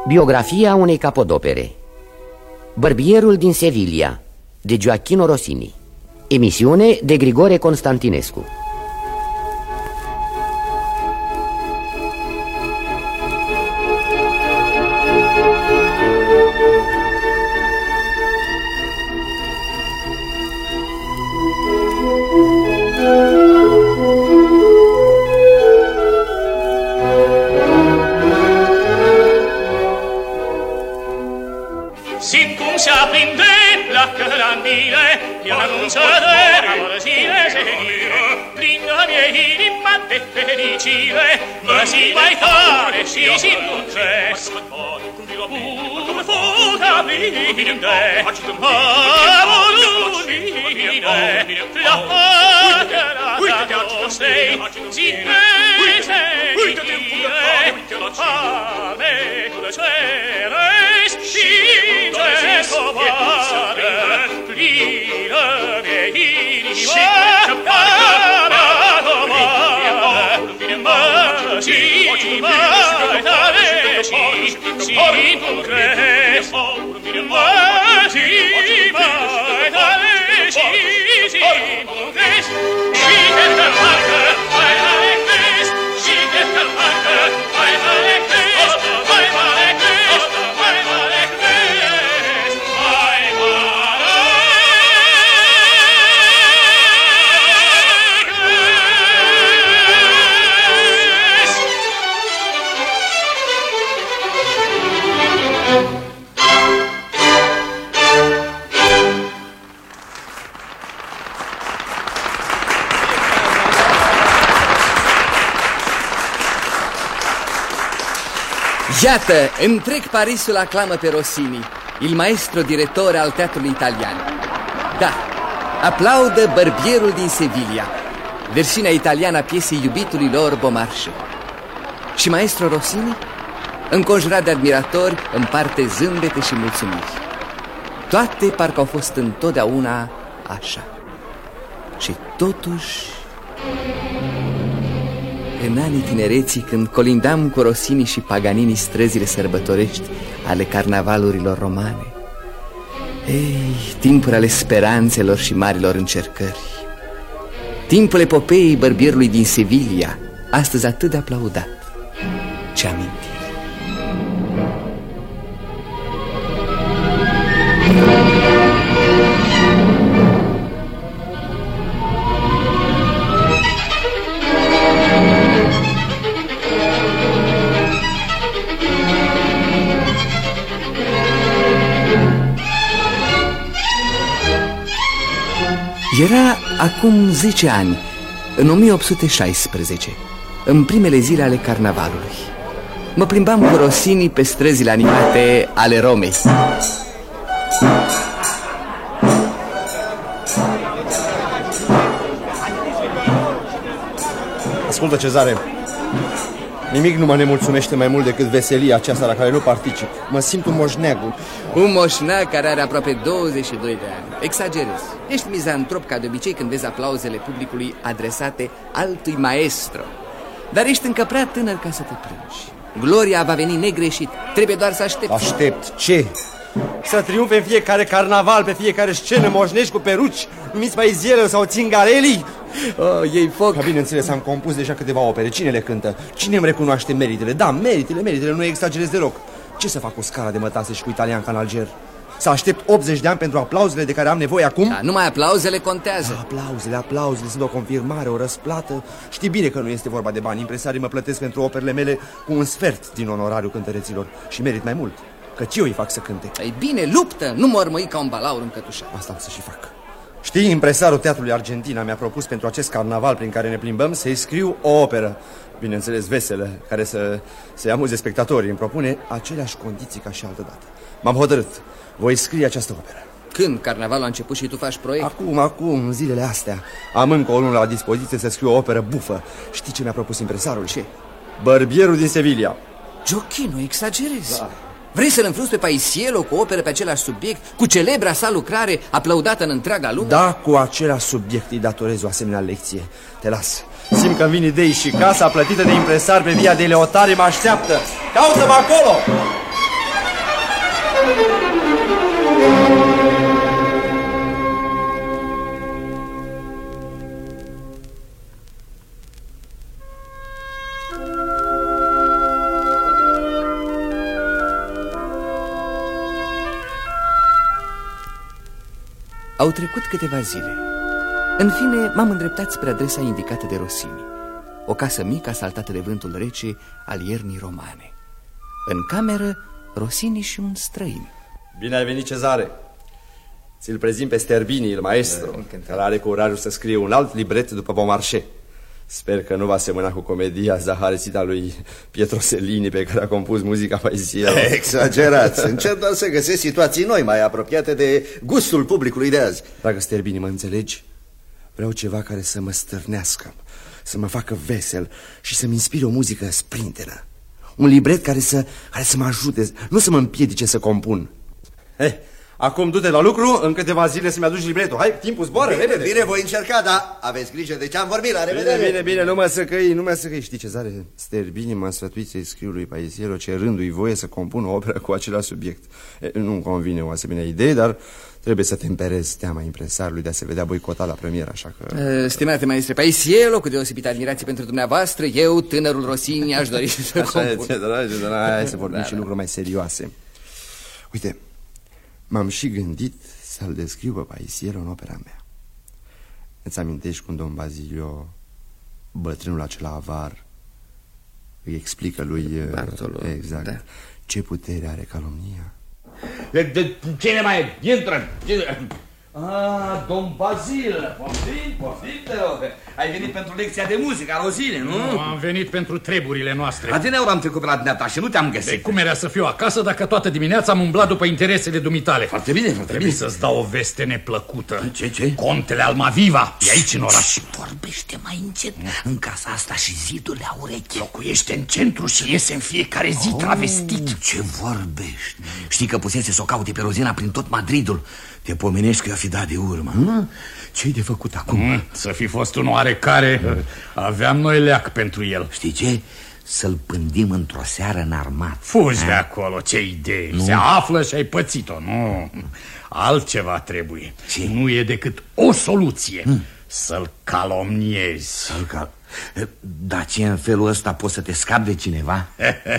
Biografia unei capodopere. Bărbierul din Sevilla, de Gioachino Rossini. Emisiune de Grigore Constantinescu. Iată, întreg Parisul aclamă pe Rossini, il maestro direttore al teatrului italian. Da, aplaudă Bărbierul din Sevilla, versiunea italiană a piesei iubitului lor Beaumarchais. Și maestro Rossini, înconjurat de admiratori, împarte zâmbete și mulțumiri. Toate parcă au fost întotdeauna așa. Și totuși, în anii tinereții, când colindam cu Rossini și Paganini străzile sărbătorești ale carnavalurilor romane, timpuri ale speranțelor și marilor încercări, timpul epopeei Bărbierului din Sevilla, astăzi atât de aplaudat. Ce amintiri! Era acum 10 ani, în 1816, în primele zile ale carnavalului. Mă plimbam cu Rossini pe străzile animate ale Romei. Ascultă, Cezare, nimic nu mă nemulțumește mai mult decât veselia aceasta la care nu particip. Mă simt un moșneagul. Un moșneag care are aproape 22 de ani. Exagerez. Ești mizantrop ca de obicei când vezi aplauzele publicului adresate altui maestro. Dar ești încă prea tânăr ca să te plângi. Gloria va veni negreșit. Trebuie doar să aștepți. Aștept ce? Să triumfe în fiecare carnaval, pe fiecare scenă, moșnești cu peruci, numiți mai zielă sau țingarelii? Ei foc. Bineînțeles, am compus deja câteva opere. Cine le cântă? Cine îmi recunoaște meritele? Da, meritele, nu exagerez deloc. Ce să fac cu scala de mătase și cu italian ca în Alger? Să aștept 80 de ani pentru aplauzele de care am nevoie acum? Da, numai aplauzele contează. Aplauzele sunt o confirmare, o răsplată. Știi bine că nu este vorba de bani. Impresarii mă plătesc pentru operele mele cu un sfert din onorariul cântăreților. Și merit mai mult, căci eu îi fac să cânte. Ei bine, luptă, nu mormăi ca un balaur încătușat. Asta am să și fac. Știi, impresarul Teatrului Argentina mi-a propus pentru acest carnaval prin care ne plimbăm să-i scriu o operă, bineînțeles veselă, care să-i amuze spectatorii. Îmi propune aceleași condiții ca și altădată. M-am hotărât. Voi scrie această operă. Când carnavalul a început și tu faci proiect? Acum, zilele astea. Am încă o lună la dispoziție să scriu o operă bufă. Știi ce mi-a propus impresarul? Ce? Bărbierul din Sevilla. Giochino, exagerezi. Da. Vrei să-l înfrunți pe Paisiello cu o operă pe același subiect, cu celebra sa lucrare aplaudată în întreaga lume? Da, cu același subiect îi datorez o asemenea lecție. Te las. Simt că-mi vin idei și casa plătită de impresar pe Via de Leotari mă așteaptă. Caută-mă acolo! Au trecut câteva zile. În fine, m-am îndreptat spre adresa indicată de Rossini. O casă mică asaltată de vântul rece al iernii romane. În cameră, Rossini și un străin. Bine ai venit, Cezare. Ți-l prezint pe Sterbini, il maestro, care are curajul să scrie un alt libret după Beaumarchais. Sper că nu va semăna cu comedia zaharățită a lui Pietro Sellini, pe care a compus muzica Paisiello. Exagerați, încerc doar să găsesc situații noi, mai apropiate de gustul publicului de azi. Dragă Sterbini, mă înțelegi? Vreau ceva care să mă stârnească, să mă facă vesel și să-mi inspire o muzică sprinteră. Un libret care să mă ajute, nu să mă împiedice să compun. Acum du-te la lucru, în câteva zile să-mi aduci libretul. Hai, timpul zboară, repede. Bine, voi încerca, dar aveți grijă de ce am vorbit, la revedere. Bine, nu mă săcăi. Știi, Cezare, Sterbini m-a sfătuit să-i scriu lui Paisiello cerându-i voie să compună o operă cu același subiect. Nu-mi convine o asemenea idee, dar trebuie să temperezi teama impresarului de a se vedea boicotat la premieră, așa că... Stimate maestre Paisiello, cu deosebită admirație pentru dumneavoastră, eu, tânărul Rossini, aș dori să compun. Hai să vorbim și lucruri mai serioase. Uite, m-am și gândit să-l descriu pe Paisiello în opera mea. Îți amintești cum domn Basilio, bătrânul acela avar, îi explică lui Bartolo, exact, da, ce putere are calomnia? Cine mai intră? Domn Bazil, poftim, te rog. Ai venit pentru lecția de muzică a Rossini, nu? Nu, am venit pentru treburile noastre. Adineauri am trecut pe la dumneata și nu te-am găsit. De cum era să fiu acasă dacă toată dimineața am umblat după interesele dumitale? Foarte bine, Trebuie să-ți dau o veste neplăcută. Ce? Contele Almaviva e aici în oraș. Vorbește mai încet. În casa asta și zidurile au urechi. Locuiește în centru și iese în fiecare zi travestit. Ce vorbești? Știi că pusese să o caute pe Rozina prin tot Madridul. Te pomenești că i-a fi dat de urmă. Ce-i de făcut acum? Să fi fost un oarecare. Aveam noi leac pentru el. Știi ce? Să-l pândim într-o seară în armat. Fugi de acolo, ce idee. Se află și ai pățit-o. Nu, altceva trebuie. Ce? Nu e decât o soluție. Să-l calomniezi. Dar ce, în felul ăsta poți să te scapi de cineva?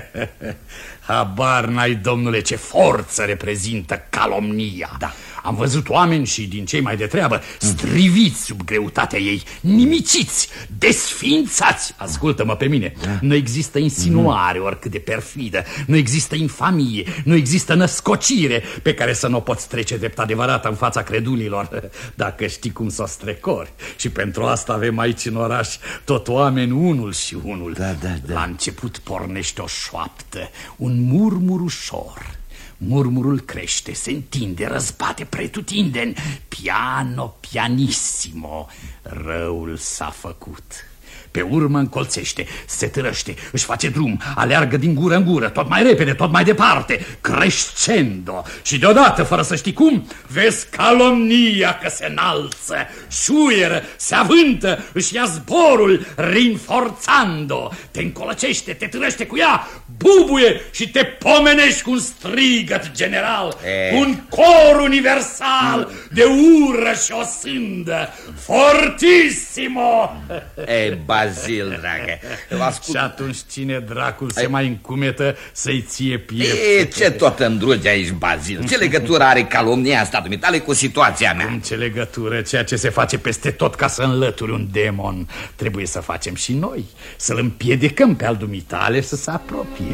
Habar n-ai, domnule, ce forță reprezintă calomnia. Da. Am văzut oameni și din cei mai de treabă striviți sub greutatea ei, nimiciți, desființați. Ascultă-mă pe mine, nu există insinuare oricât de perfidă, nu există infamie, nu există născocire pe care să nu o poți trece drept adevărată în fața credulilor, dacă știi cum să o strecori. Și pentru asta avem aici în oraș tot oameni unul și unul. Da. La început pornește o șoaptă, un murmur ușor. Murmurul crește, se întinde, răzbate pretutindeni. Piano, pianissimo. Răul s-a făcut. Pe urmă încolțește, se târăște, își face drum, aleargă din gură în gură, tot mai repede, tot mai departe, crescendo. Și deodată, fără să știi cum, vezi calomnia că se înalță, șuieră, se avântă, își ia zborul, rinforzando. Te încolăcește, te târăște cu ea, bubuie și te pomenești cu un strigăt general, cu un cor universal de ură și o sândă. Fortissimo! Bazil, dragă. Și atunci cine dracul se mai încumetă să-i ție piept? Ce tot îndrugi aici, Bazil? Ce legătură are calomnia asta dumitale cu situația mea? Ce legătură? Ceea ce se face peste tot ca să înlături un demon trebuie să facem și noi. Să-l împiedicăm pe al dumitale să se apropie.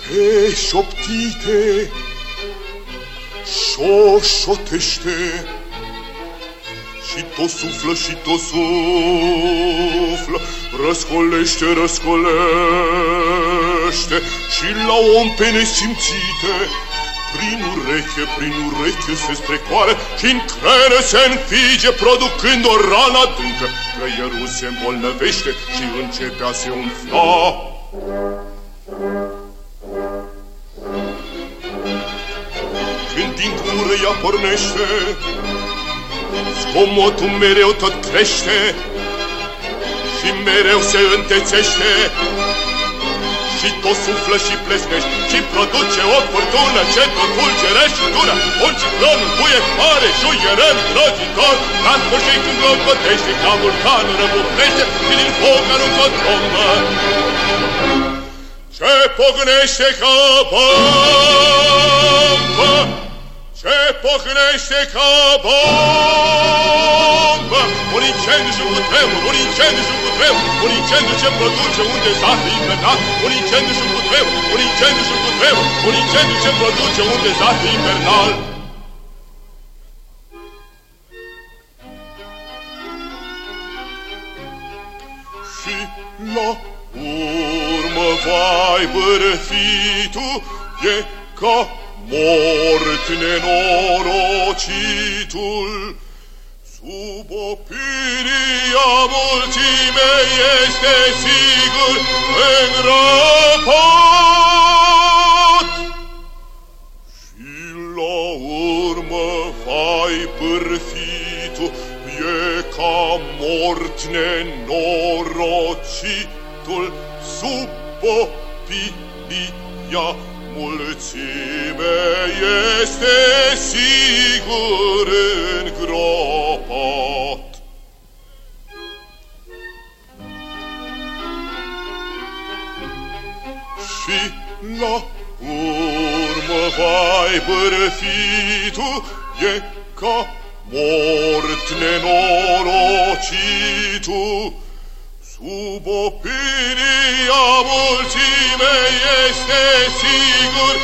Șoptite, șoșotește și tot suflă și tot suflă, răscolește, răscolește și la om pe nesimțite, prin ureche se strecoară și în crene se înfige, producând o rană adâncă. Creierul se îmbolnăvește și începe a se umfla. Când din gură ea pornește, zgomotul mereu tot crește și mereu se întețește și tot suflă și plesnește și produce o furtună ce tot fulgere și dură. Un ciclon buie mare, șuierăm grozitor, ca în sfârșit când clopotește, ca vulcan răbufnește și din foc aruncă o trombă ce pocnește ca bombă, ce pocnește ca bombă. Un incendiu și un cutremur, un incendiu și un cutremur, un incendiu ce produce un dezastru infernal, un incendiu și un cutremur, un incendiu și un cutremur, un incendiu ce produce un dezastru infernal. Și la urmă, vai, bărfitul e ca mort nenorocitul. Sub opinia mulțimei este sigur îngropat. Și la urmă, vai, bărfitul e ca mort nenorocitul. Sub opinia mulțimea este sigur îngropat. Și la urmă, vai, bărfitul e ca mort nenorocitul. Sub opinia mulțimei este sigur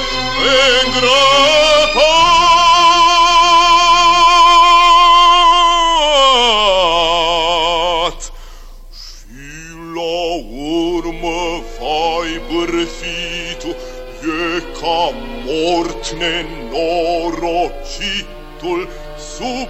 îngropat. Și la urmă, vai, bărfitul e ca mort nenorocitul. Sub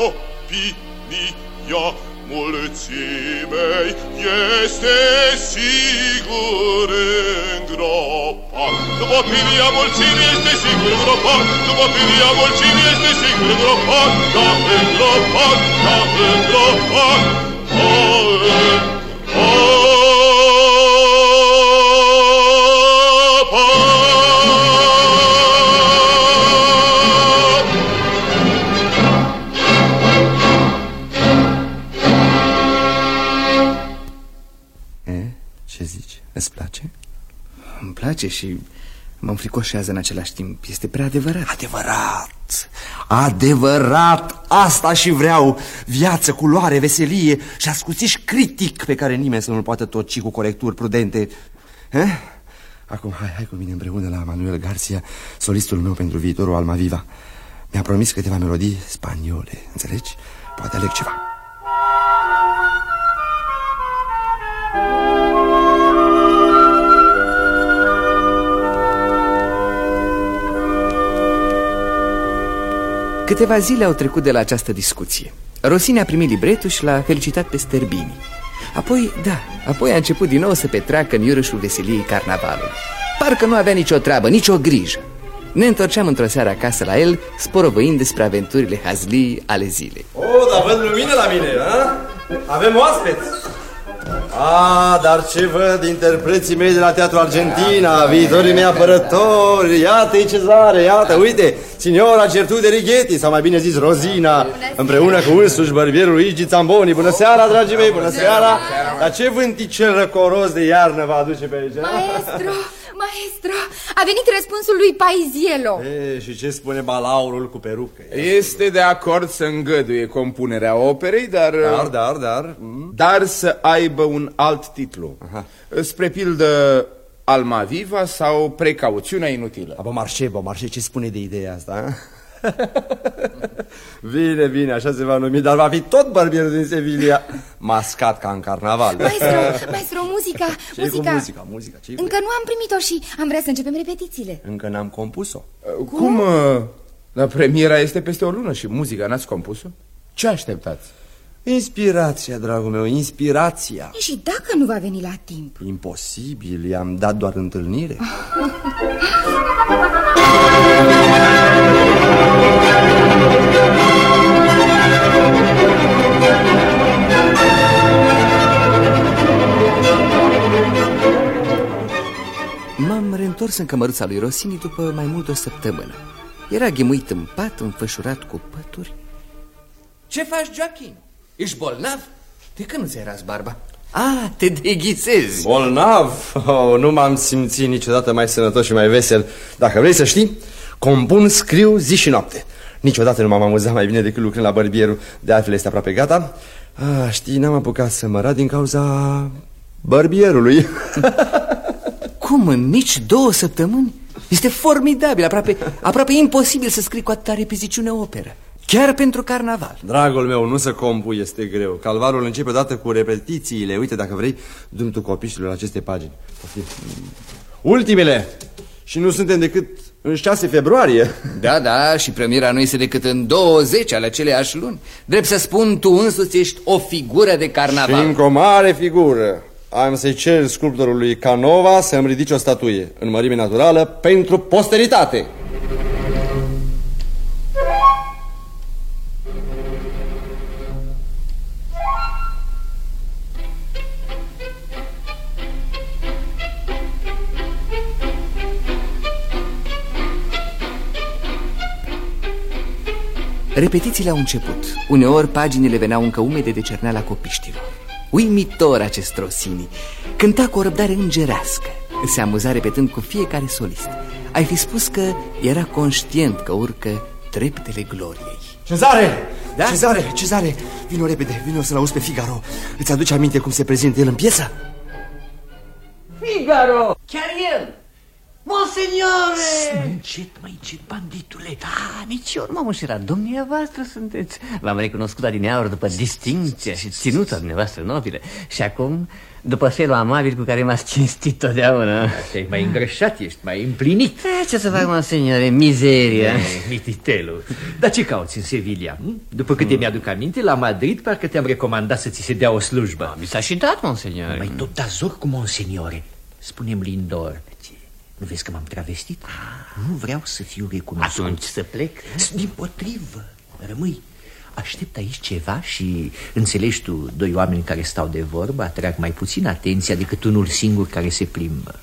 opinia mulțimei este sigur îngropat. Sub opinia mulțimii este sigur îngropat. Sub opinia mulțimii este sigur îngropat. Da, îngropat, da, îngropat, da, îngropat. Ce zici? Îți place? Îmi place și mă înfricoșează în același timp. Este prea adevărat. Adevărat! Adevărat! Asta și vreau! Viață, culoare, veselie și ascuțiș critic pe care nimeni să nu-l poată toci cu corecturi prudente. Acum, hai cu mine împreună la Manuel Garcia, solistul meu pentru viitorul Almaviva. Mi-a promis câteva melodii spaniole, înțelegi? Poate aleg ceva. Câteva zile au trecut de la această discuție. Rossini a primit libretul și l-a felicitat pe Sterbini. Apoi a început din nou să petreacă în iureșul veseliei carnavalului. Parcă nu avea nicio treabă, nicio grijă. Ne întorceam într-o seară acasă la el, sporovăind despre aventurile hazlii ale zilei. Dar văd lumină la mine, a? Avem oaspeți. Dar ce văd interpreții mei de la Teatru Argentina, viitorii mei apărători. Iată-i Cezare, iată, uite, signora Gertrude Righetti, sau mai bine zis Rosina, împreună cu însuși bărbierul Luigi Zamboni. Bună seara, dragii mei, bună seara. Dar ce vânticel răcoros de iarnă vă aduce pe aici? Maestro, a venit răspunsul lui Paisiello. Și ce spune balaurul cu perucă? Este de acord să îngăduie compunerea operei, dar să aibă un alt titlu. Spre pildă Almaviva sau Precauțiunea inutilă. Marșe, ce spune de ideea asta? Bine, bine, așa se va numi, dar va fi tot Barbierul din Sevilla, mascat ca în carnaval. Maestro, muzica. Muzica. Încă nu am primit-o și am vrea să începem repetițiile. Încă n-am compus-o. Cum? La premiera este peste o lună și muzica n-ați compus-o? Ce așteptați? Inspirația, dragul meu, inspirația. Și dacă nu va veni la timp? Imposibil, i-am dat doar întâlnire. M-am reîntors în cămăruța lui Rossini după mai mult de o săptămână. Era ghemuit în pat, înfășurat cu pături. Ce faci, Joachim? Ești bolnav? De când nu-ți erați barba? Te deghisezi. Bolnav? Nu m-am simțit niciodată mai sănătos și mai vesel. Dacă vrei să știi, compun, scriu zi și noapte. Niciodată nu m-am amuzat mai bine decât lucrând la Barbierul. De altfel este aproape gata. Știi, n-am apucat să mă rad din cauza Barbierului. Cum, în nici 2 săptămâni? Este formidabil, aproape imposibil să scrii cu atâta repeziciune operă. Chiar pentru carnaval. Dragul meu, nu să compui este greu. Calvarul începe odată cu repetițiile. Uite, dacă vrei, dă-mi tu copiștilor aceste pagini. Ultimele. Și nu suntem decât în 6 februarie. Da, și premiera nu este decât în 20 ale aceleași luni. Drept să spun, tu însuți ești o figură de carnaval. Și încă o mare figură. Am să-i cer sculptorului Canova să-mi ridice o statuie în mărime naturală pentru posteritate. Repetițiile au început. Uneori paginile veneau încă umede de cerneala copiștilor. Uimitor acest Rossini. Cânta cu o răbdare îngerească. Se amuza repetând cu fiecare solist. Ai fi spus că era conștient că urcă treptele gloriei. Cezare! Da? Cezare, vino repede, vino să-l auzi pe Figaro. Îți aduce aminte cum se prezintă el în piesă? Figaro! Chiar el! Monsignore! Încet, banditule. Da, nici eu nu m-am înșelat. Dumneavoastră sunteți. V-am recunoscut adineauri după distincția și ținuța dumneavoastră nobile. Și acum, după felul amabil cu care m-ați cinstit totdeauna. Te-ai mai îngreșat, ești mai împlinit. Ce să fac, monsignore, mizeria. Mititelul. Dar ce cauți în Sevilla? După câte mi-aduc aminte, la Madrid parcă te-am recomandat să ți se dea o slujbă. Mi s-a și dat, monsignore. Mai tot da zor cu monsignore. Spune-mi, Lindor, nu vezi că m-am travestit? Nu vreau să fiu recunoscut. Atunci să plec? Dimpotrivă, rămâi. Aștept aici ceva și înțelegi tu, 2 oameni care stau de vorbă atrag mai puțin atenția decât unul singur care se plimbă.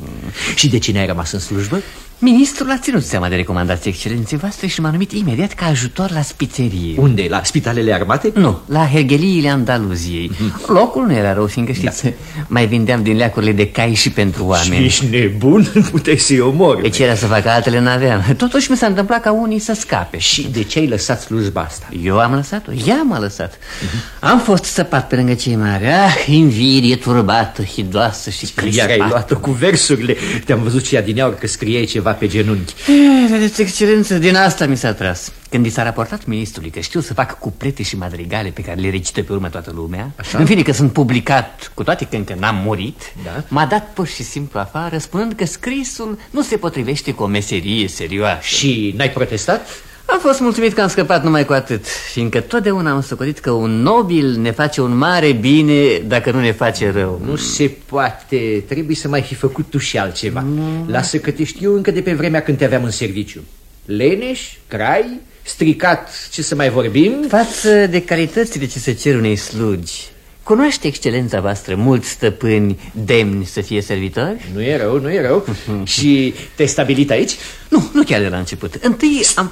Și de cine ai rămas în slujbă? Ministrul a ținut seama de recomandații excelenței voastre și m-a numit imediat ca ajutor la spițerie. Unde? La spitalele armate? Nu, la hergheliile Andaluziei. Locul nu era rău, fiindcă știți, mai vindeam din leacurile de cai și pentru oameni. Ești nebun? Puteai să-i omori. De ce era să fac, altele n-aveam. Totuși mi s-a întâmplat ca unii să scape. Și de ce ai lăsat slujba asta? Eu am lăsat-o, ea m-a lăsat. Am fost săpat pe lângă cei mari. Invidie turbată, hidoasă și crispat. Iar ai luat-o cu versurile. Te-am văzut și adineauri că scriai ceva pe genunchi. Vedeți, excelență, din asta mi s-a tras. Când i s-a raportat ministrului că știu să fac cuplete și madrigale pe care le recită pe urmă toată lumea, așa? În fine că sunt publicat, cu toate că încă n-am murit, da? M-a dat pur și simplu afară, spunând că scrisul nu se potrivește cu o meserie serioasă. Și n-ai protestat? Am fost mulțumit că am scăpat numai cu atât, fiindcă totdeauna am socotit că un nobil ne face un mare bine dacă nu ne face rău. Nu se poate, trebuie să mai fi făcut tu și altceva. Lasă că te știu încă de pe vremea când te aveam în serviciu. Leneș, crai, stricat, ce să mai vorbim? Față de calitățile ce se cer unei slugi, cunoaște excelența voastră mulți stăpâni demni să fie servitori? Nu e rău, nu e rău. Și te-ai stabilit aici? Nu chiar de la început. Întâi am...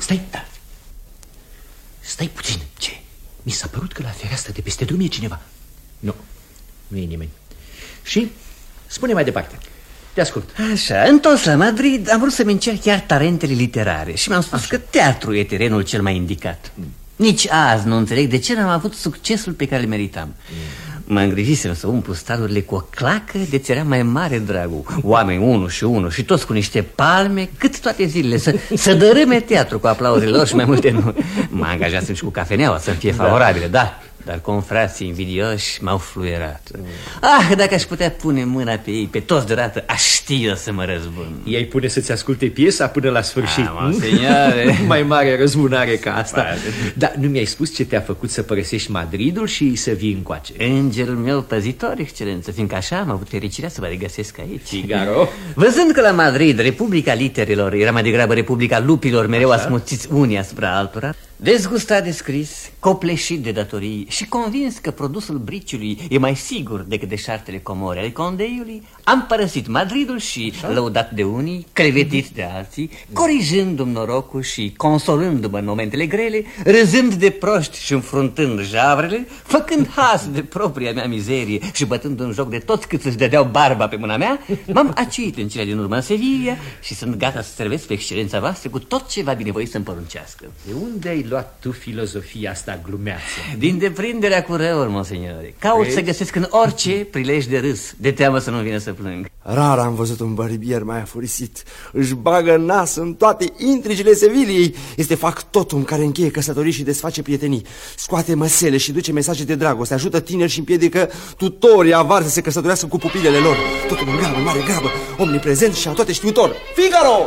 Stai puțin. Ce? Mi s-a părut că la fereastră de peste drum e cineva. Nu e nimeni. Și spune mai departe. Te ascult. Așa, întors la Madrid am vrut să-mi încerc chiar talentele literare și mi-am spus că teatru e terenul cel mai indicat. Nici azi nu înțeleg de ce n-am avut succesul pe care îl meritam. Mă îngrijiseră să umplu stalurile cu o clacă de ți-era mai mare dragul. Oameni unul și toți cu niște palme, cât toate zilele, să dărâme teatru cu aplauzele lor și mai multe nu. Mă angajasem și cu cafeneaua să-mi fie favorabile, da. Dar confrații invidioși m-au fluierat. Dacă aș putea pune mâna pe ei, pe toți deodată, aș ști să mă răzbun. Ei pune să-ți asculte piesa până la sfârșit. Mai mare răzbunare ca asta. Dar nu mi-ai spus ce te-a făcut să părăsești Madridul și să vii încoace? Îngerul meu păzitor, excelență, fiindcă așa am avut fericirea să vă regăsesc aici. Figaro. Văzând că la Madrid Republica Literelor era mai degrabă Republica Lupilor, mereu asmuțiți unii asupra altora, dezgustat de scris, copleșit de datorii și convins că produsul briciului e mai sigur decât deșartele comore ale condeiului, am părăsit Madridul și, lăudat de unii, crevetit de alții, corijându-mi norocul și consolându-mă în momentele grele, râzând de proști și înfruntând javrele, făcând has de propria mea mizerie și bătând un joc de toți cât își dădeau barba pe mâna mea, m-am aciuit în cele din urmă în Sevilla și sunt gata să servesc pe excelența voastră cu tot ce va binevoit să-mi poruncească. De unde ai luat tu filozofia asta glumeață? Din deprinderea cu răul, monseigneur. Caut să găsesc în orice prilej de râs, de teamă să nu vină să plâng. Rar am văzut un barbier mai afurisit. Își bagă nas în toate intrigile Seviliei. Este factotum care încheie căsătorii și desface prietenii. Scoate măsele și duce mesaje de dragoste. Ajută tineri și împiedică tutorii avari să se căsătorească cu pupilele lor. Totul în grabă, mare grabă, omniprezent și toate știutor. Figaro!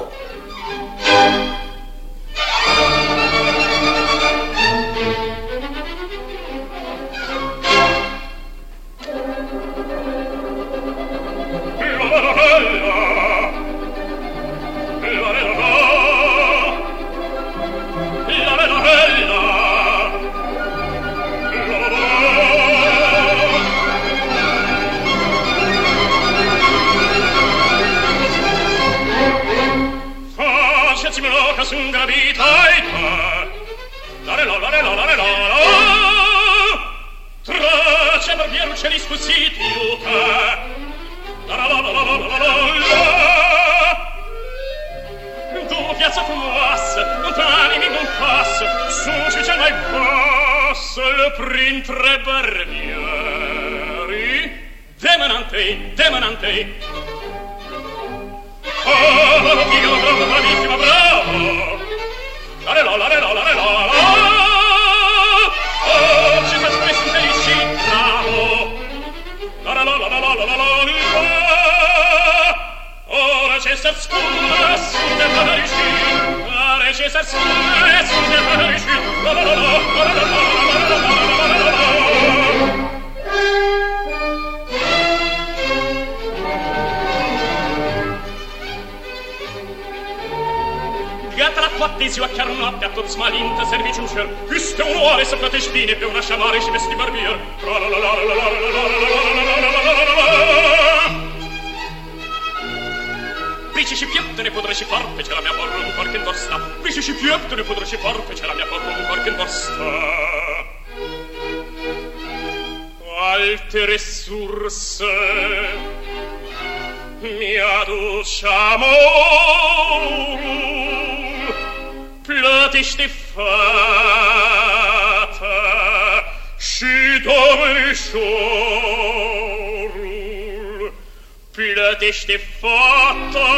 Ziua chiar noaptea tot smalintă servici un cer. Este onoare să plătești bine pe un așa mare și vesti barbier. Brici și pieptene pudră și farfece la mea porră un cor când vor sta. Brici și pieptene pudră și farfece la mea porră un cor când vor sta. Alte resurse mi-aduce amorul. Plătește fata și domnișorul. Plătește fata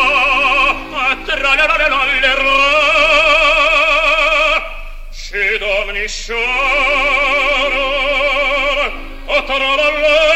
și domnișorul.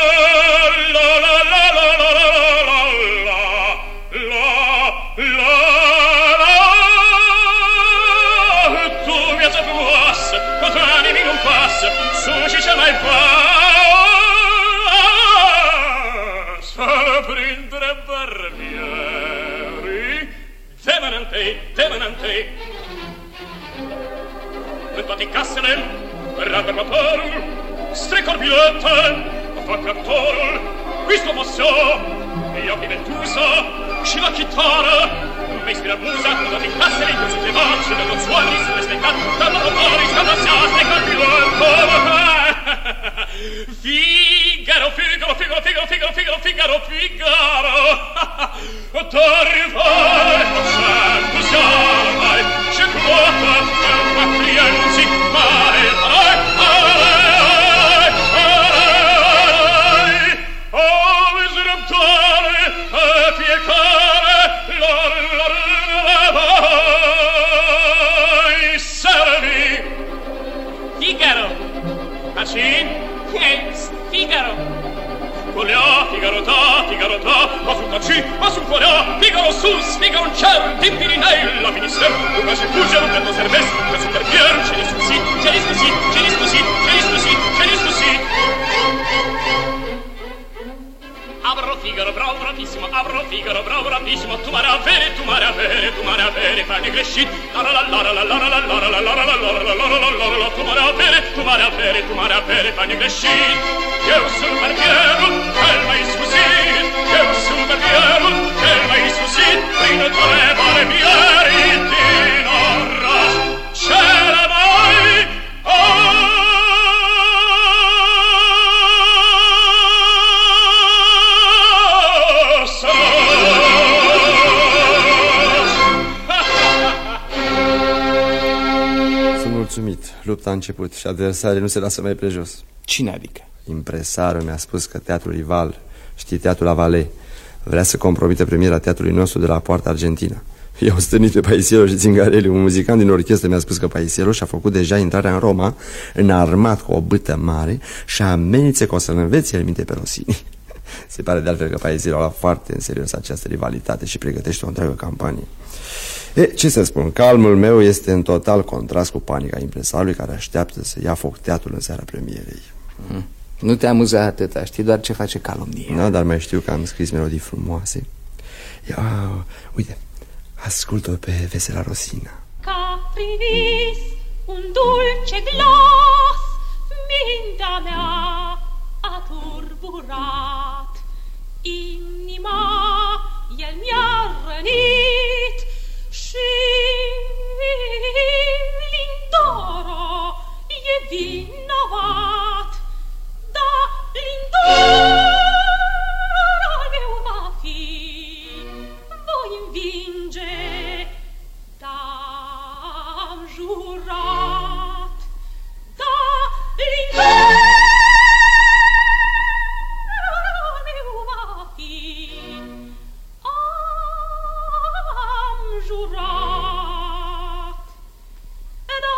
În toate casele, radarmatorul, strecor bilete, fa captorul, questo mosso, e io che ventusa, și la chitară, mi ispira musa, în toate casele, cu sute voci, de tot suoni, sunt respectat, radarmatori, scandasiaste, carbiletto. Figaro, Figaro, Figaro, Figaro, Figaro, Figaro, Figaro, Figaro. T'arrivar, entusiasmai, c'è quota, ma clienzi, mai, Figaro! Colea, Figaro ta, ma sul taci, ma sul colea, Figaro sus, Figaro in cielo, in Pirinei, la Finisterre, un bacio fugge, un petto serves, un sul barbiere, ce li scusi, ce li scusi, ce li scusi, ce li scusi, ce li scusi. Abro Figaro, bravo, bravissimo, abro Figaro, bravo, bravissimo, tu mare avere, fai cresci, la la la la la la la la la la la la la la la, tu mare avere, fai cresci. Eu sul barbiero, el mai scusit, eu sul barbiero, el mai scusit, prima tolevare miei tinora, c'era mai, Sunt mulțumit. Lupta a început și adversarii nu se lasă mai prejos. Cine adică? Impresarul mi-a spus că teatrul rival, știi, teatrul La Valle, vrea să compromite premiera teatrului nostru de la Poarta Argentina. I-au stârnit pe Paisiello și Zingarelli. Un muzicant din orchestră mi-a spus că Paisiello și-a făcut deja intrarea în Roma, înarmat cu o bâtă mare și amenință că o să-l învețe el minte pe Rossini. Se pare de altfel că Paisiello a luat foarte în serios această rivalitate și pregătește o întreagă campanie. Ce să spun, calmul meu este în total contrast cu panica impresarului care așteaptă să ia foc teatrul în seara premierei. Nu te amuza atâta, știi doar ce face calomnie. Da, dar mai știu că am scris melodii frumoase. Uite, ascult-o pe Vesela Rosina. Ca privis un dulce glas, mintea mea a turburat, inima el mi-a rănit și Lindoro e vinovat. Da, Lindoro al meu va fi, voi învinge, da-am jurat. Da, Lindoro al meu va fi, am jurat. Da,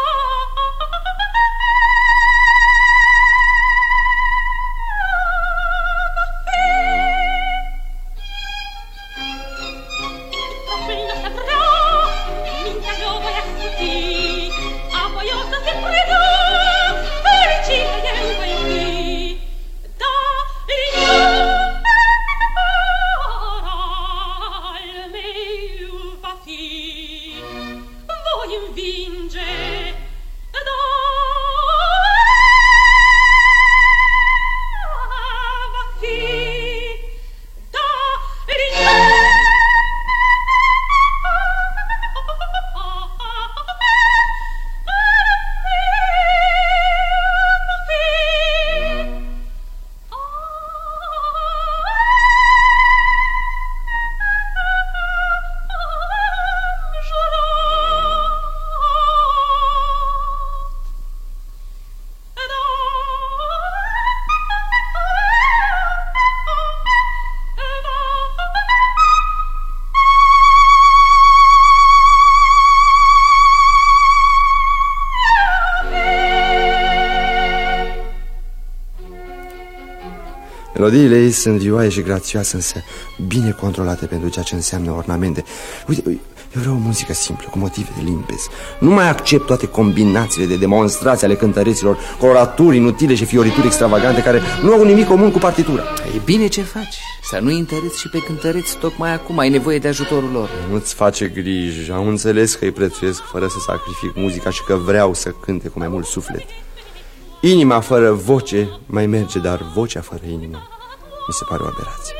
Melodiile ei sunt vioaie și grațioase, însă bine controlate pentru ceea ce înseamnă ornamente. Uite, eu vreau o muzică simplă, cu motive limpezi. Nu mai accept toate combinațiile de demonstrații ale cântăreților, coloraturi inutile și fiorituri extravagante care nu au nimic comun cu partitura. E bine ce faci, să nu întăreți și pe cântăreți tocmai acum, ai nevoie de ajutorul lor. Nu-ți face griji, am înțeles că îi prețuiesc fără să sacrific muzica și că vreau să cânte cu mai mult suflet. Inima fără voce mai merge, dar vocea fără inimă mi se pare o aberație.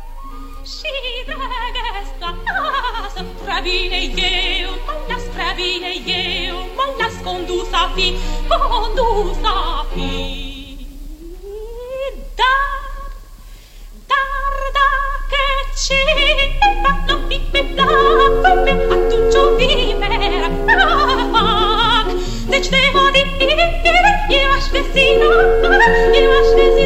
Și dragăsta să prea bine eu, mă las prea bine eu, mă las condus a fi, condus a fi. Dar dacă cineva nu fi pe placul meu, atunci o vimera fac. Deci de motive eu aș găsi, eu aș găsi,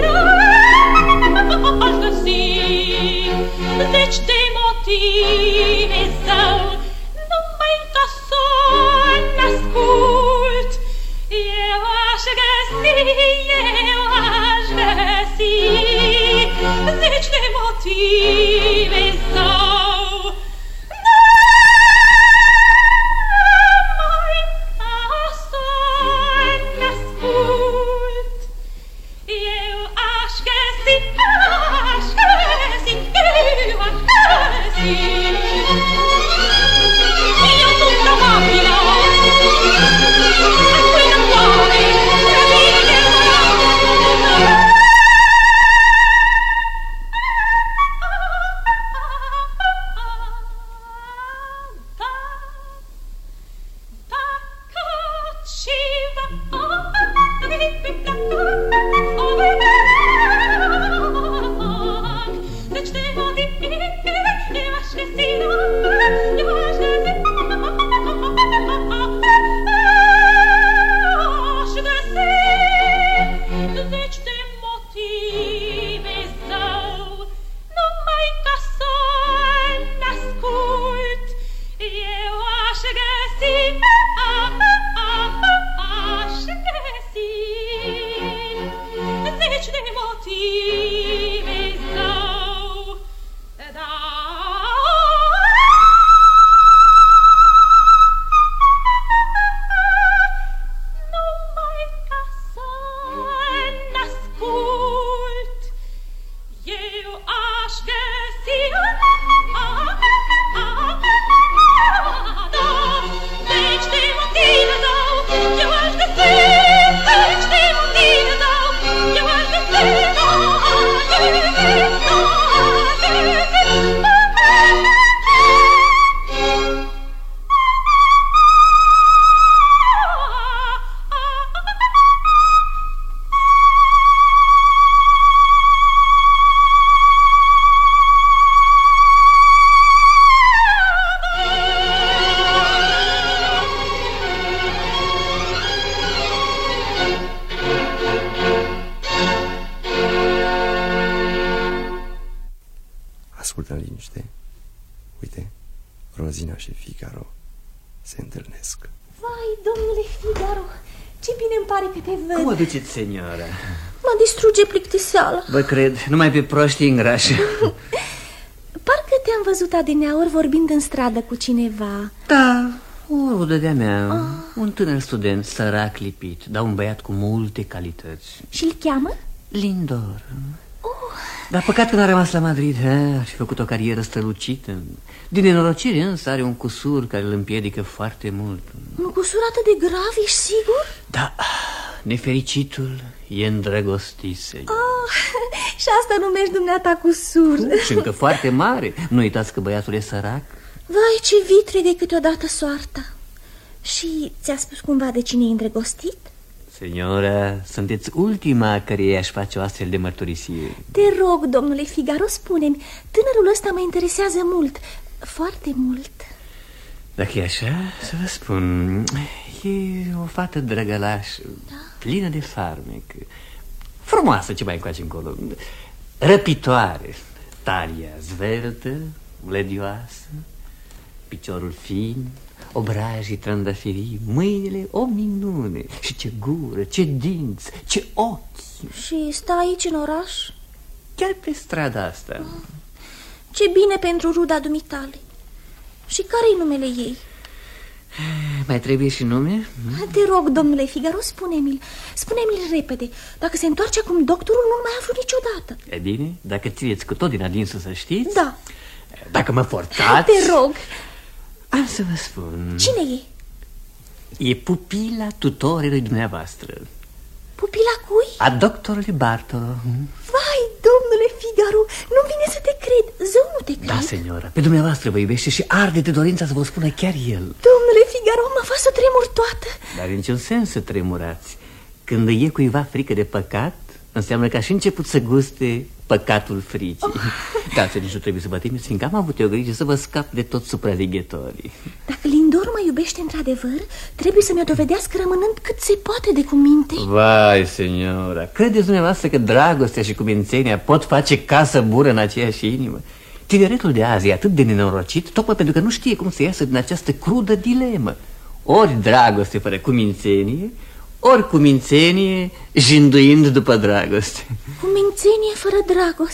aș găsi. Deci de motive zău, numai ca son ascult. Eu aș găsi, eu aș găsi. motive sau mai asta n-ascult. Eu aș găsi, eu nu probabilă, acui nu moare, rămine de Ascultă în liniște. Uite, Rosina și Figaro se întâlnesc. Vai, domnule Figaro, ce bine îmi pare că te văd. Cum o duceți, señora? Mă distruge plictiseala. Vă cred, numai pe proștii îngrași. Parcă te-am văzut adineauri vorbind în stradă cu cineva. Da, o rudă de-a mea. Un tânăr student, sărac lipit, dar un băiat cu multe calități. Și-l cheamă? Lindor. Dar păcat că n-a rămas la Madrid. Ar fi făcut o carieră strălucită. Din nenorocire însă are un cusur care îl împiedică foarte mult. Un cusur atât de grav, ești sigur? Da, nefericitul e îndrăgostit. Și asta numești dumneata cusur. Și încă foarte mare. Nu uitați că băiatul e sărac. Vai, ce vitre de câteodată soarta. Și ți-a spus cumva de cine e îndrăgostit? Señora, sunteți ultima care i-aș face o astfel de mărturisire. Te rog, domnule Figaro, spune-mi, tânărul ăsta mă interesează mult, foarte mult. Dacă e așa, să vă spun, e o fată drăgălașă, plină de farmec, frumoasă ce mai încoace încolo, răpitoare, talia zveltă, lădioasă, piciorul fin, obrajii trandafiri, mâinile o minune. Și ce gură, ce dinți, ce ochi. Și stă aici în oraș? Chiar pe strada asta. Ce bine pentru ruda dumitale. Și care-i numele ei? Mai trebuie și nume? Te rog, domnule Figaro, spune-mi-l. Spune-mi-l repede. Dacă se întoarce acum doctorul, nu mai aflu niciodată. E bine, dacă țineți cu tot din adinsul să știți. Da. Dacă mă forțați. Te rog. Am să vă spun. Cine e? E pupila tutorului dumneavoastră. Pupila cui? A doctorului Bartolo. Vai, domnule Figaro, nu vine să te cred. Zău, nu te cred. Da, señora, pe dumneavoastră vă iubește și arde de dorința să vă spună chiar el. Domnule Figaro, mă fac să tremur toată. Dar în niciun sens să tremurați. Când e cuiva frică de păcat, înseamnă că a și început să guste păcatul fricii. Da, să nici nu trebuie să vă temeți, fiindcă am avut eu grijă să vă scap de toți supraveghetorii. Dacă Lindor mă iubește într-adevăr, trebuie să mi-o dovedească rămânând cât se poate de cuminte. Vai, señora, credeți dumneavoastră că dragostea și cumințenia pot face casă bură în aceeași inimă? Tineretul de azi e atât de nenorocit tocmai pentru că nu știe cum să iasă din această crudă dilemă. Ori dragoste fără cumințenie, ori cumințenie jânduind după dragoste. Cumințenie fără dragoste.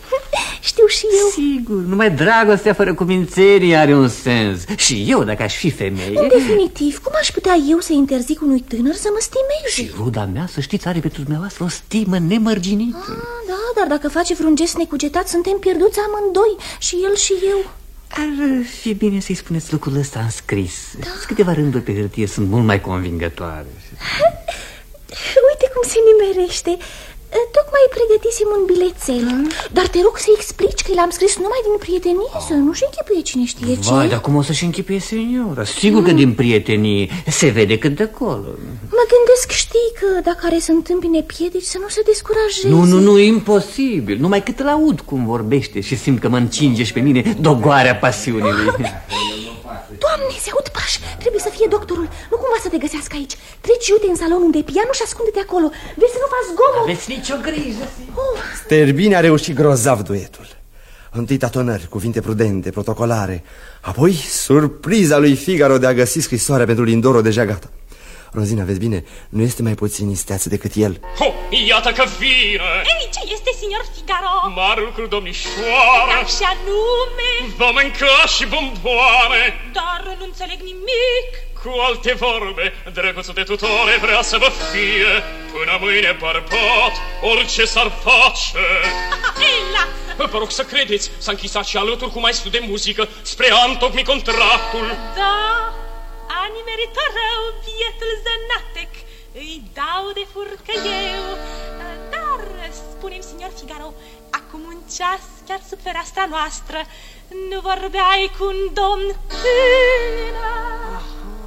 Știu și eu. Sigur, numai dragostea fără cumințenie are un sens. Și eu, dacă aș fi femeie... În definitiv, cum aș putea eu să interzic unui tânăr să mă stimeze? Și ruda mea, să știți, are pentru dumneavoastră o stimă nemărginită. Da, dar dacă face vreun gest necugetat, suntem pierduți amândoi, și el și eu. Ar fi bine să-i spuneți lucrul ăsta în scris. Da. Câteva rânduri pe hârtie sunt mult mai convingătoare. Uite cum se nimerește. Tocmai pregătisem un bilețel. Dar te rog să explici că l-am scris numai din prietenie, să nu-și închipuie cine știe ce. Vai, dar cum o să-și închipuie, seniora? Sigur că din prietenie, se vede cât de acolo. Mă gândesc, știi, că dacă are să întâmpine piedici, să nu se descurajeze. Nu, imposibil. Numai cât îl aud cum vorbește și simt că mă încinge și pe mine dogoarea pasiunii lui. Doamne, se aud pași. Trebuie să fie doctorul. Nu cumva să te găsească aici. Treci iute în salonul de piano și ascunde-te acolo. Vezi să nu faci zgomot. Aveți nicio grijă. Sterbini a reușit grozav duetul. Întâi tatonări, cuvinte prudente, protocolare. Apoi surpriza lui Figaro de a găsi scrisoarea pentru Lindoro deja gata. Rozina, vezi bine, nu este mai puțin isteață decât el. Iată că vine! Ei, ce este, signor Figaro? Mare lucru, domnișoară! Da, și anume? Va mânca și bomboane! Dar nu înțeleg nimic! Cu alte vorbe, drăguțul de tutore vrea să vă fie până mâine bărbat, orice s-ar face. Ella! Vă rog să credeți, s-a închisat și alături cu maestru de muzică spre a întocmi contractul. Da, a nimerit rău bietul zănatec, îi dau de furcă eu. Dar, spune-mi, signor Figaro, acum un ceas, chiar sub fereastra noastră, nu vorbeai cu un domn tânăr?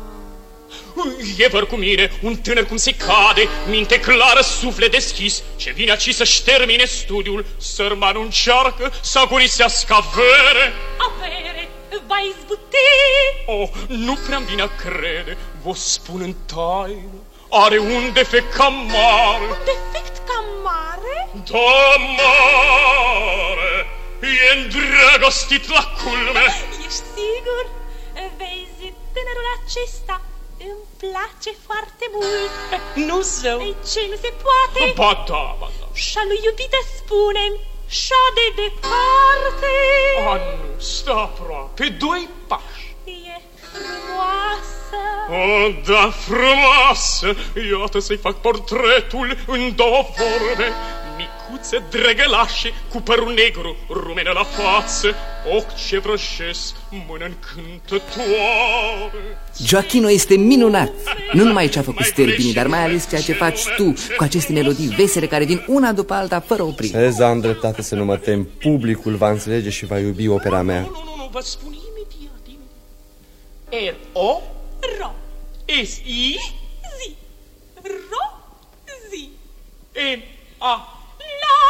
E văr cu mine, un tânăr cum se cade, minte clară, suflet deschis, ce vine aici să-și termine studiul, sărmanul încearcă să agonisească avere. Avere, va izbuti? Oh, nu prea-mi vine a crede, vă spun în taină, are un defect cam mare. Un defect cam mare? Da, mare, e îndrăgostit la culme. Ești sigur? Vezi, tânărul acesta îmi place foarte mult. Nu zău. Ei, ce, nu se poate? Ba da, ba da. Și-a lui iubită, spune-mi, și-a de departe. A, nu, stă aproape, 2 pași. E frumoasă. O, da, frumoasă. Iată să-i fac portretul în 2 vorbe. Micuțe, drăgălașe, cu părul negru, rumenă la față, ochi ce vrăjesc, mână încântătoare. Gioachino este minunat. Nu numai ce a făcut Sterbini, dar mai ales ceea ce faci tu cu aceste melodii vesele care vin una după alta fără oprire. Ceza, am dreptate să nu mă tem. Publicul va înțelege și va iubi opera mea. Nu, vă spun imediat. R-O Ro S-I Zi Ro Zi M-A La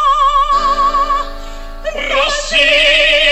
Rosina.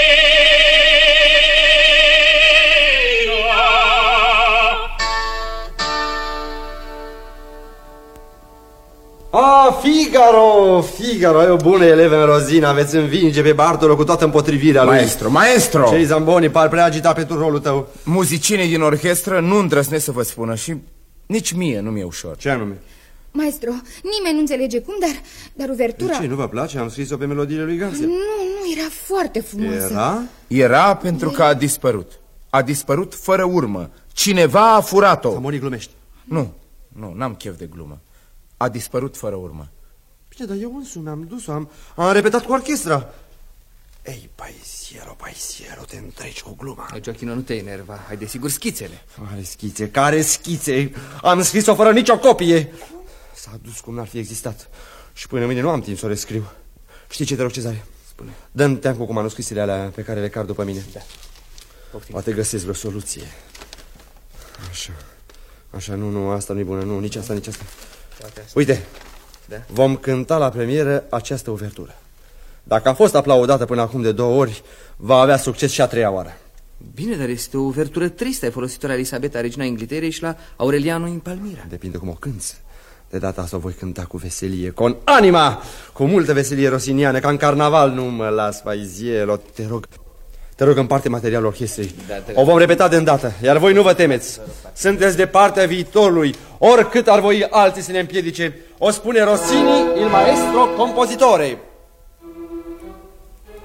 Figaro! Figaro, ai o bună elevă în Rozina. Veți învinge pe Bartolo cu toată împotrivirea lui. Maestro! Cei Zamboni par prea agitat pentru rolul tău. Muzicienii din orchestră nu îndrăznesc să vă spună și nici mie nu mi-e ușor. Ce anume? Maestro, nimeni nu înțelege cum, dar uvertura... De ce, nu vă place? Am scris-o pe melodiile lui Garcia. Nu, era foarte frumoasă. Era pentru că a dispărut. A dispărut fără urmă. Cineva a furat-o. Zamoni, glumești. Nu, n-am chef de glumă. A dispărut fără urmă. Bine, dar eu însumi am dus-o, am repetat cu orchestra. Ei, Paisiero, te întreci cu gluma. Gioachino, nu te enerva, ai desigur schițele. Care schițe? Am scris-o fără nicio copie. S-a dus cum n-ar fi existat. Și până mâine nu am timp să o rescriu. Știi ce te rog, Cezare? Spune. Dă-mi teancul cu manuscrisele alea pe care le car după mine. Da. Poate găsesc vreo soluție. Așa, nu, asta nu-i bună, nu, nici asta. Uite, da? Vom cânta la premieră această uvertură. Dacă a fost aplaudată până acum de 2 ori, va avea succes și a 3-a oară. Bine, dar este o uvertură tristă. Ai folosit-o la Elisabeta, regina Inghilterei, și la Aureliano în Palmira. Depinde cum o cânți. De data asta o voi cânta cu veselie, con anima, cu multă veselie rosiniană, ca în carnaval. Nu mă las, Paisiero, te rog, împarte materialul orchestrei. O vom repeta de îndată, iar voi nu vă temeți. Sunteți de partea viitorului, oricât ar voi alții să ne împiedice. O spune Rossini, il maestro compositore.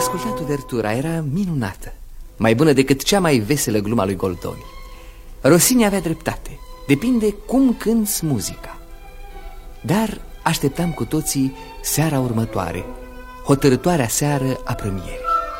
ascultat uvertura, era minunată, mai bună decât cea mai veselă gluma lui Goldoni. Rossini avea dreptate, depinde cum cânți muzica. Dar așteptam cu toții seara următoare, hotărâtoarea seară a premierii.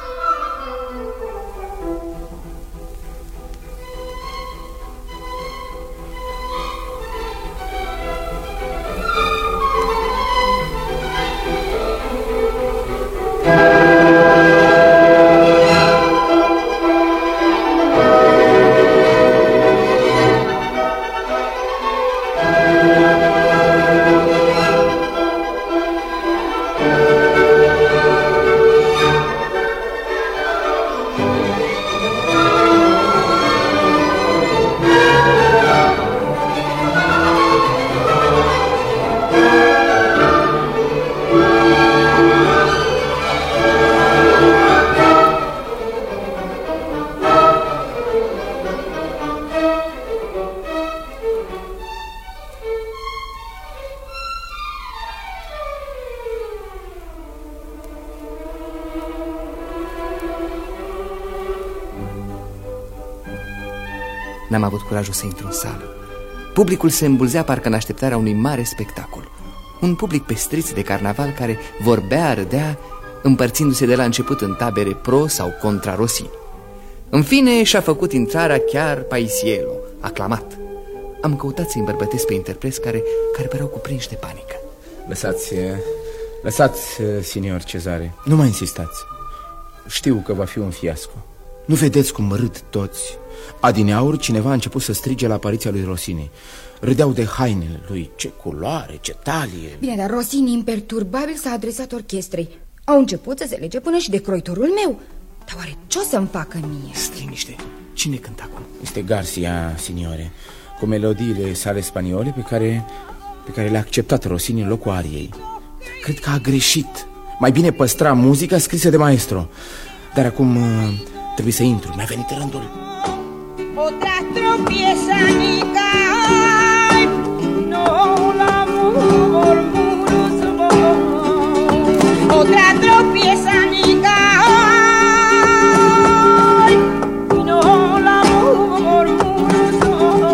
N-am avut curajul să intru în sală. Publicul se îmbulzea parcă în așteptarea unui mare spectacol. Un public pestriț de carnaval care vorbea, râdea, împărțindu-se de la început în tabere pro sau contra Rossini. În fine și-a făcut intrarea chiar Paisiello, aclamat. Am căutat să-i îmbărbătesc pe interpreți care păreau cuprinși de panică. Lăsați, signor Cezare, nu mai insistați. Știu că va fi un fiasco. Nu vedeți cum râd toți? Adineauri cineva a început să strige la apariția lui Rossini. Râdeau de hainele lui, ce culoare, ce talie. Bine, dar Rossini imperturbabil s-a adresat orchestrei. Au început să se lege până și de croitorul meu. Dar oare ce o să-mi facă mie? Liniște, cine cântă acum? Este Garcia, signore, cu melodiile sale spaniole pe care le-a acceptat Rossini în locul ariei. Cred că a greșit. Mai bine păstra muzica scrisă de maestro. Dar acum trebuie să intru, mi-a venit rândul. Otra tropieza ni cae, no la murmuros, otra tropieza ni cae, no la murmuros.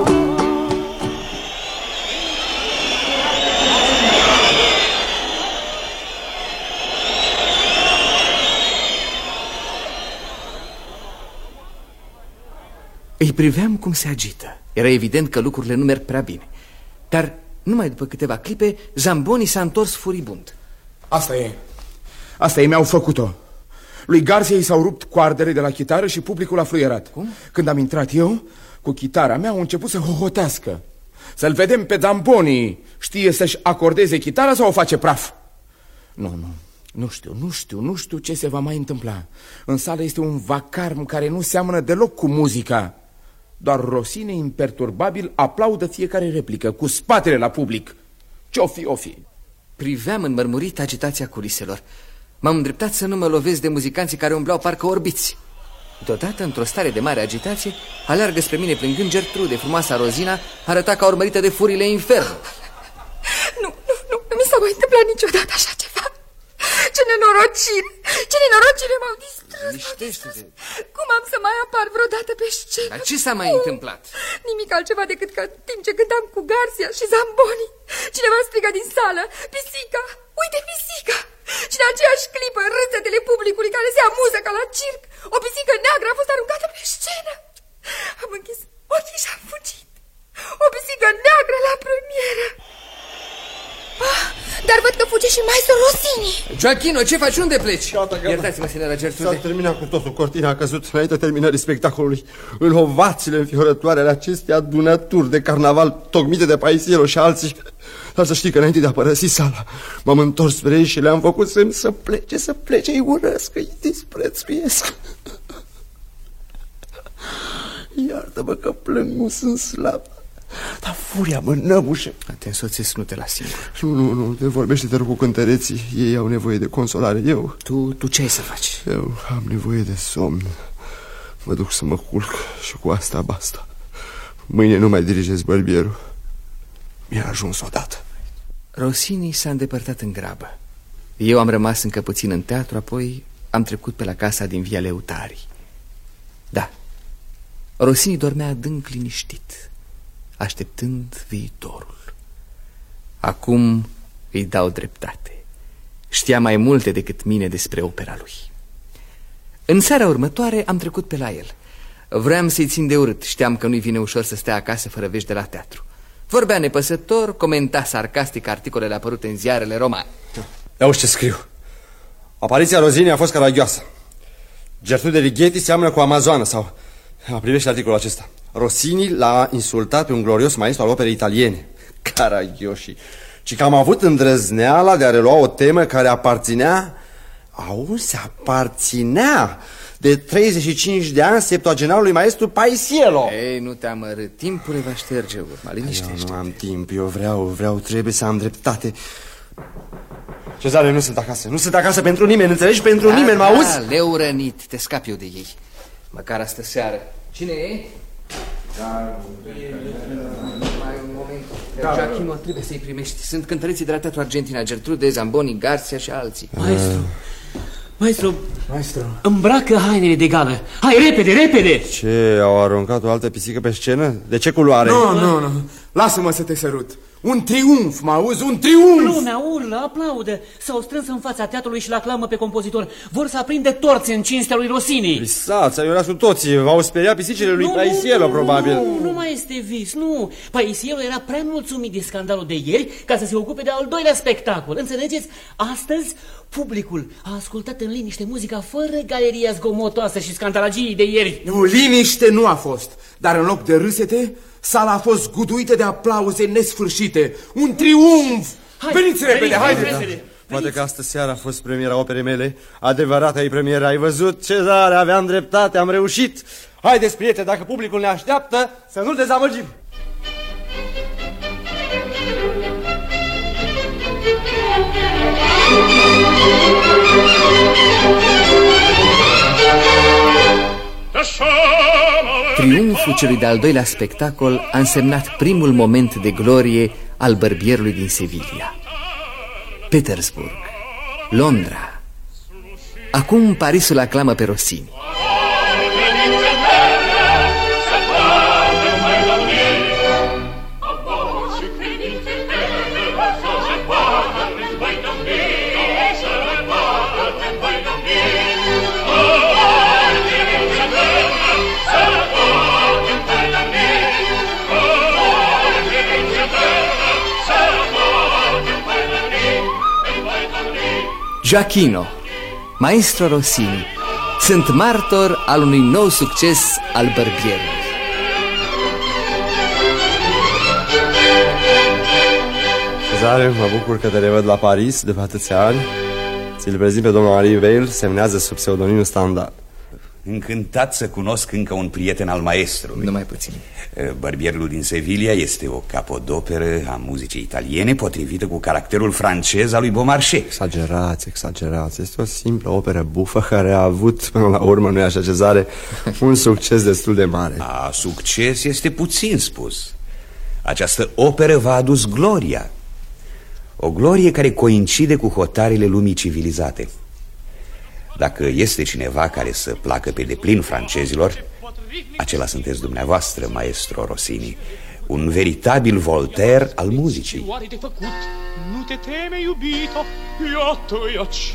Îi priveam cum se agită. Era evident că lucrurile nu merg prea bine. Dar numai după câteva clipe Zamboni s-a întors furibund. Asta e, mi-au făcut-o. Lui Garcia i s-au rupt coardele de la chitară și publicul a fluierat. Cum? Când am intrat eu, cu chitara mea au început să hohotească. Să-l vedem pe Zamboni. Știe să-și acordeze chitara sau o face praf? Nu știu ce se va mai întâmpla. În sală este un vacarm care nu seamănă deloc cu muzica. Doar Rossini, imperturbabil, aplaudă fiecare replică, cu spatele la public. Ce-o fi? Priveam înmărmurit agitația culiselor. M-am îndreptat să nu mă lovesc de muzicanții care umblau parcă orbiți. Deodată, într-o stare de mare agitație, aleargă spre mine plângând Gertrude, frumoasa Rozina, arăta ca urmărită de furile infernului. Nu mi s-a mai întâmplat niciodată așa ceva. Ce nenorocire m-au distrus. Liștește-te. Cum am să mai apar vreodată pe scenă? Dar ce s-a mai întâmplat? Nimic altceva decât că în timp ce cântam cu Garcia și Zamboni, cineva strigă din sală: Pisica! Uite pisica! Și în aceeași clipă, în râțetele publicului care se amuză ca la circ, o pisică neagră a fost aruncată pe scenă. Am închis ochii și am fugit. O pisică neagră la premieră. Dar văd că fuge și maestru Rossini. Gioachino, ce faci? Unde pleci? Gata. Iertați-mă, signora Gertrude. S-a terminat cu totul. Cortina a căzut înainte terminării spectacolului. În ovațiile înfiorătoare ale acestei adunături de carnaval tocmite de Paisiello și alții. Dar să știi că înainte de a părăsi sala, m-am întors spre ei și le-am făcut semn să plece, îi urăsc, îi disprețuiesc. Iartă-mă că plâng, nu sunt slab. Dar furia mă năbușe. Te însoțesc, nu te las singur. Nu, te vorbește, te rog, cu cântăreții. Ei au nevoie de consolare, eu... Tu ce ai să faci? Eu am nevoie de somn. Mă duc să mă culc și cu asta basta. Mâine nu mai dirigez Bărbierul. Mi-a ajuns odată. Rossini s-a îndepărtat în grabă. Eu am rămas încă puțin în teatru, apoi am trecut pe la casa din Via Leutarii. Da, Rossini dormea adânc liniștit, așteptând viitorul. Acum îi dau dreptate. Știa mai multe decât mine despre opera lui. În seara următoare am trecut pe la el. Vreau să-i țin de urât. Știam că nu-i vine ușor să stea acasă fără vești de la teatru. Vorbea nepăsător, comenta sarcastic articolele apărute în ziarele romane. Auzi ce scriu. Apariția Rossini a fost caragioasă. Gertrude Righetti seamănă cu Amazoană. Sau privește articolul acesta. Rossini l-a insultat pe un glorios maestru al operei italiene. Caragioși. Și că am avut îndrăzneala de a relua o temă care aparținea... aparținea de 35 de ani septuagenarului maestru Paisiello. Ei, nu te amărât, timpul le va șterge urma, liniștește. Eu nu am timp, eu vreau, trebuie să am dreptate. Cezare, nu sunt acasă, nu sunt acasă pentru nimeni, înțelegi? Pentru nimeni, mă auzi? Leu rănit, te scapi eu de ei. Măcar astă seară. Cine e? Mai un moment. Giachino, trebuie să-i primești. Sunt cântăreții de la Teatru Argentina, Gertrude, Zamboni, Garcia și alții. Maestru, îmbracă hainele de gală. Hai, repede, repede! Ce, au aruncat o altă pisică pe scenă? De ce culoare? Nu, lasă-mă să te sărut. Un triumf, mă auzi? Un triumf! Lumea urlă, aplaudă. S-au strâns în fața teatrului și l-aclamă pe compozitor. Vor să aprinde torțe în cinstea lui Rossini. Visați, ai cu toții. V-au speriat pisicile lui Paisiello, probabil. Nu mai este vis, nu. Paisiello era prea mulțumit de scandalul de ieri ca să se ocupe de al doilea spectacol. Înțelegeți? Astăzi publicul a ascultat în liniște muzica fără galeria zgomotoasă și scandalagii de ieri. Nu, liniște nu a fost, dar în loc de râsete, sala a fost guduită de aplauze nesfârșite. Un triumf! Veniți repede, haideți! Poate că astă seară a fost premiera operei mele. Adevărata ei premieră, ai văzut? Cezare, aveam dreptate, am reușit. Haideți, prieteni, dacă publicul ne așteaptă, să nu-l dezamăgim. Triumful celui de-al doilea spectacol a însemnat primul moment de glorie al bărbierului din Sevilla. Petersburg, Londra. Acum Parisul aclamă pe Rossini. Giachino, maestro Rossini, sunt martor al unui nou succes al bărbierului. Cezare, mă bucur că te revăd la Paris după atâția ani. Ți-l prezint pe domnul Henri Veil, semnează sub pseudonimul Standard. Încântat să cunosc încă un prieten al maestrului. Numai puțin. Bărbierul din Sevilla este o capodoperă a muzicii italiene, potrivită cu caracterul francez al lui Beaumarchais. Exagerați. Este o simplă operă bufă care a avut, până la urmă, nu-i așa, Cezare, un succes destul de mare. Succes este puțin spus. Această operă v-a adus gloria. O glorie care coincide cu hotarele lumii civilizate. Dacă este cineva care să placă pe deplin francezilor, acela sunteți dumneavoastră, maestro Rossini. Un veritabil Voltaire al muzicii. Nu te teme, iubito, iată-i aici.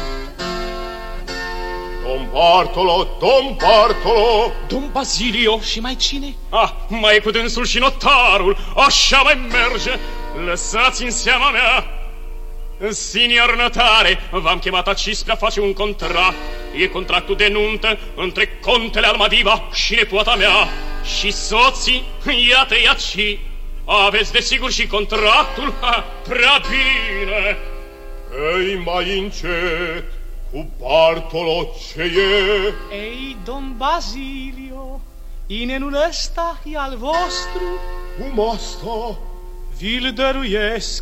Don Bartolo, Don Bartolo, Don Basilio și mai cine? Mai e cu dânsul și notarul, așa mai merge. Lăsați în seama mea. Signor notare, v-am chemat aici spre a face un contract. E contractul de nuntă între contele Almadiva și nepoata mea. Și soții, iată-i aici. Aveți desigur și contractul? Prea bine. Ei, mai încet, cu Bartolo ce e? Ei, Don Basilio, inelul ăsta e al vostru? Cum asta? Vi-l dăruiesc.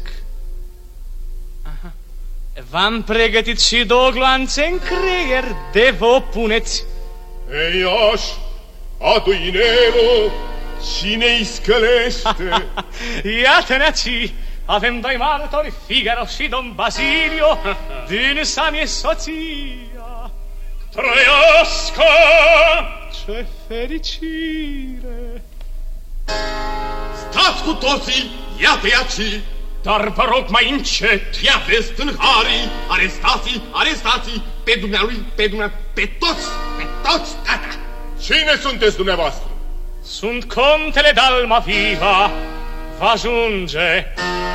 V-am pregătit și două gloanțe în creier, de vă puneți. Ei, aș, adu inelul, cine-i scălește? Iată-ne aici, avem doi martori, Figaro și Don Basilio, din sa mie soția. Trăiască! Ce fericire! Stați cu toții, iată-i aici! Dar vă rog mai încet! Ia vezi, tânharii, arestații, pe dumnealui, pe toți, gata! Cine sunteți dumneavoastră? Sunt contele d'Almaviva, va ajunge.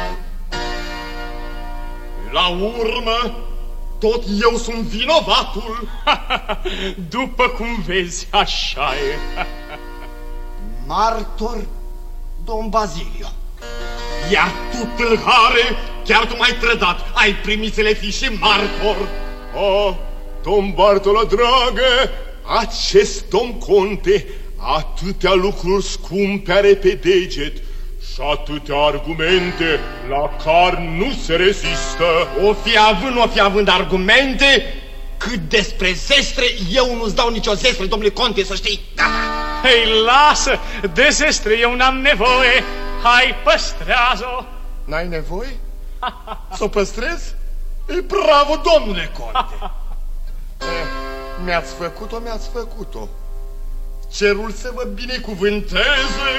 La urmă, tot eu sunt vinovatul. După cum vezi, așa e. Martor, domn Bazilio. Iar tu, tâlhare, chiar tu m-ai trădat. Ai primit să le fii și martor. Oh, domn Bartola, dragă, acest domn conte atâtea lucruri scumpe are pe deget și atâtea argumente la care nu se rezistă. O fi având argumente, cât despre zestre, eu nu-ți dau nicio zestre, domnule conte, să știi. Gata! Hei, lasă! De zestre eu n-am nevoie. Hai, păstrează-o. N-ai nevoie? Să o păstrez? E bravo, domnule conte! Mi-ați făcut-o. Cerul să vă binecuvânteze.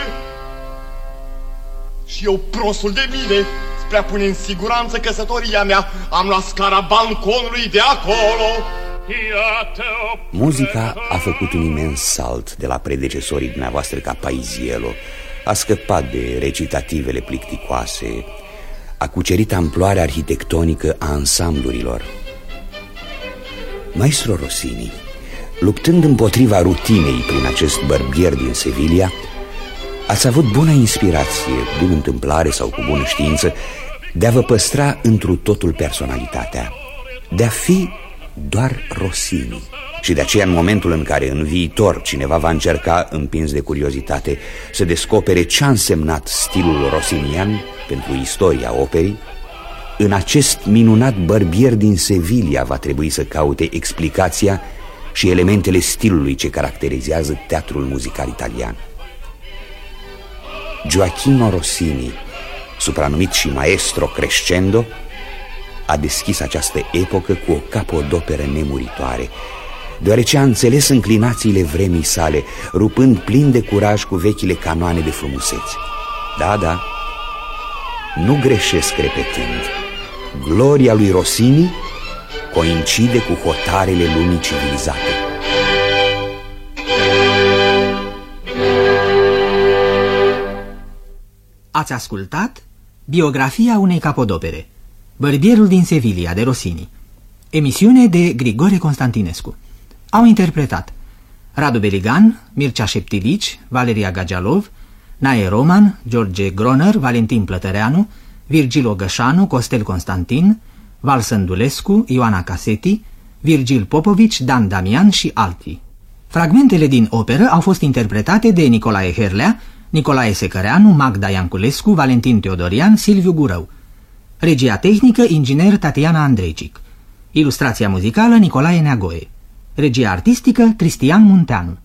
Și eu, prostul de mine, spre a pune în siguranță căsătoria mea, am luat scara balconului de acolo. Muzica a făcut un imens salt de la predecesorii dumneavoastră ca Paisiello, a scăpat de recitativele plicticoase, a cucerit amploarea arhitectonică a ansamblurilor. Maestro Rossini, luptând împotriva rutinei prin acest bărbier din Sevilla, ați avut bună inspirație, din întâmplare sau cu bună știință, de a vă păstra întru totul personalitatea, de a fi doar Rossini. Și de aceea, în momentul în care în viitor cineva va încerca, împins de curiozitate, să descopere ce a însemnat stilul rossinian pentru istoria operii, în acest minunat bărbier din Sevilla va trebui să caute explicația și elementele stilului ce caracterizează teatrul muzical italian. Gioachino Rossini, supranumit și Maestro Crescendo, a deschis această epocă cu o capodoperă nemuritoare, deoarece a înțeles înclinațiile vremii sale, rupând plin de curaj cu vechile canoane de frumusețe. Da, nu greșesc repetând, gloria lui Rossini coincide cu hotarele lumii civilizate. Ați ascultat biografia unei capodopere, Bărbierul din Sevilla de Rossini, emisiune de Grigore Constantinescu. Au interpretat Radu Beligan, Mircea Șeptilici, Valeria Gagialov, Nae Roman, George Groner, Valentin Plătăreanu, Virgil Ogășanu, Costel Constantin, Val Sândulescu, Ioana Caseti, Virgil Popovici, Dan Damian și alții. Fragmentele din operă au fost interpretate de Nicolae Herlea, Nicolae Secăreanu, Magda Ianculescu, Valentin Teodorian, Silviu Gurău. Regia tehnică, inginer Tatiana Andrejcic. Ilustrația muzicală, Nicolae Neagoe. Regia artistică, Cristian Munteanu.